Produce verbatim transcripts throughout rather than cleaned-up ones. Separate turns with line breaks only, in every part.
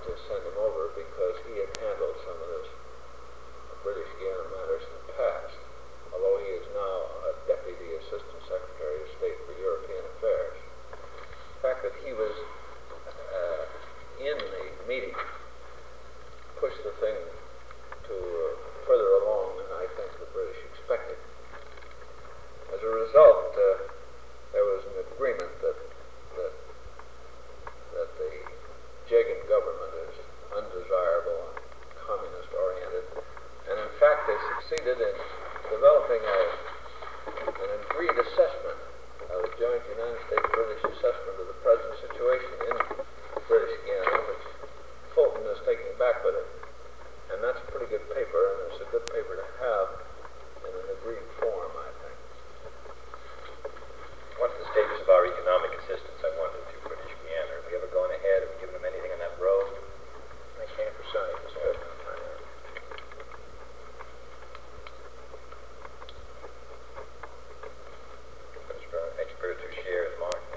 to send him over because he had handled some of this British Guiana matters in the past, although he is now a Deputy Assistant Secretary of State for European Affairs. The fact that he was uh, in the meeting pushed the thing to uh, further along than I think the British expected. As a result, uh, there was an agreement that that that the Jagan government is undesirable and communist-oriented, and in fact they succeeded in developing a, an agreed assessment, a joint United States-British assessment of the present situation in British Guiana, which Fulton is taking back with it. And that's a pretty good paper, and it's a good paper to have in an agreed form, I think.
What's the status of our economic assistance, I wonder, to British Guiana? Have we ever gone ahead? Have we given them anything on that road?
I can't decide. It's good.
Expert who shares Mark. Yeah.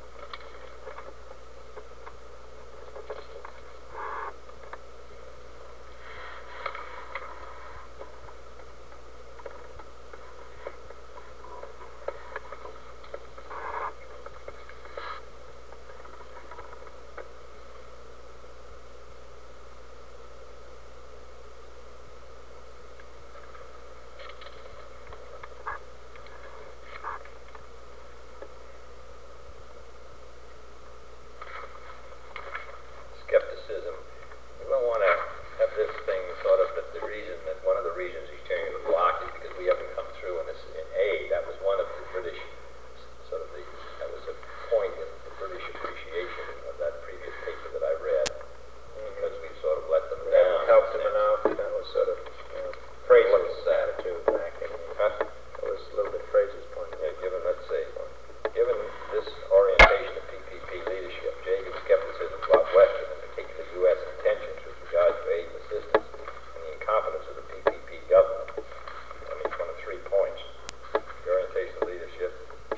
Skepticism. We don't want to have this thing sort of that the reason that one of the reasons he's turning the block is because we haven't come through in this in aid. That was one of the British sort of the that was a point in the British appreciation of that previous paper that I read, because we sort of let them
We
down.
haven't helped him enough. That was sort of you know, Fraser's attitude back in.
Huh?
That was a little bit Fraser's point.
Yeah, given, let's see, given this orientation of P P P leadership, Jagan's skepticism about Western, in particular U S intentions with regard to aid and assistance, and the incompetence of the P P P government. I mean, one of three points. The orientation of leadership.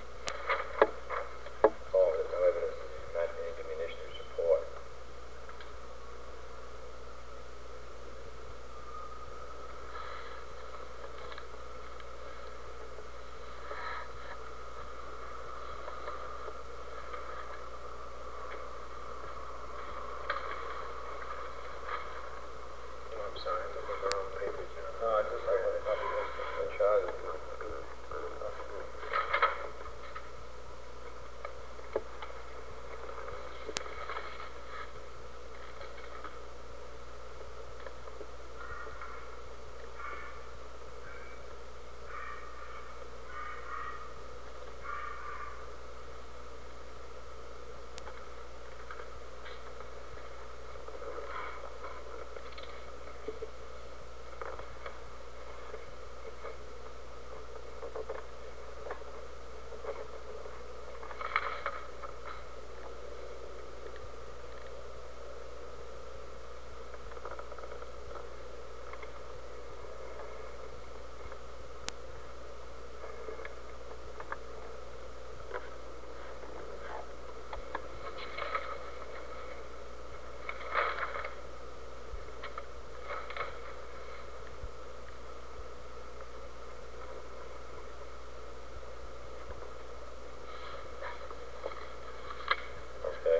Oh, there's no evidence that there's not any diminution of support.
I'm sorry, I'm looking at the wrong pages now.
No, I just, I had a copy of this, the chart.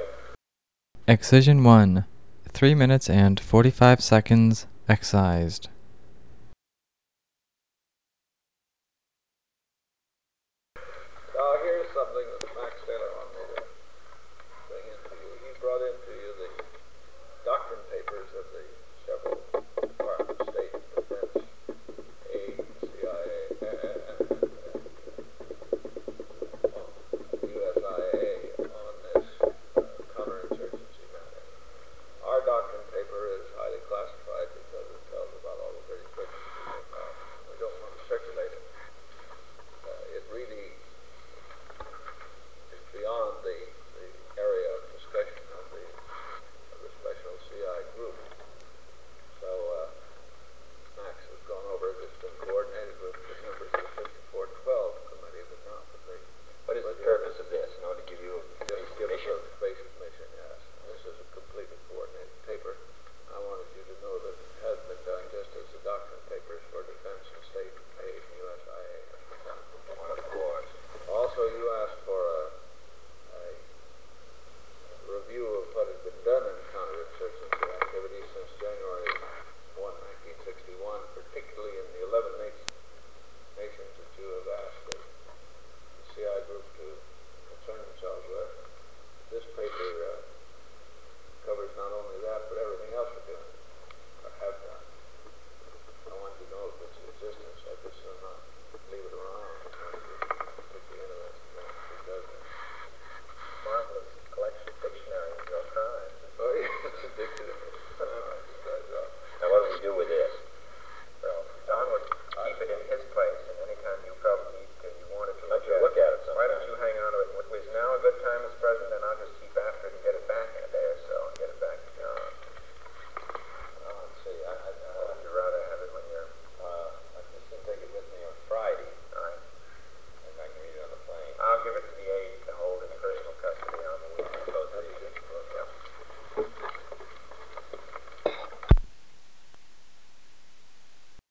Excision one. three minutes and forty-five seconds excised.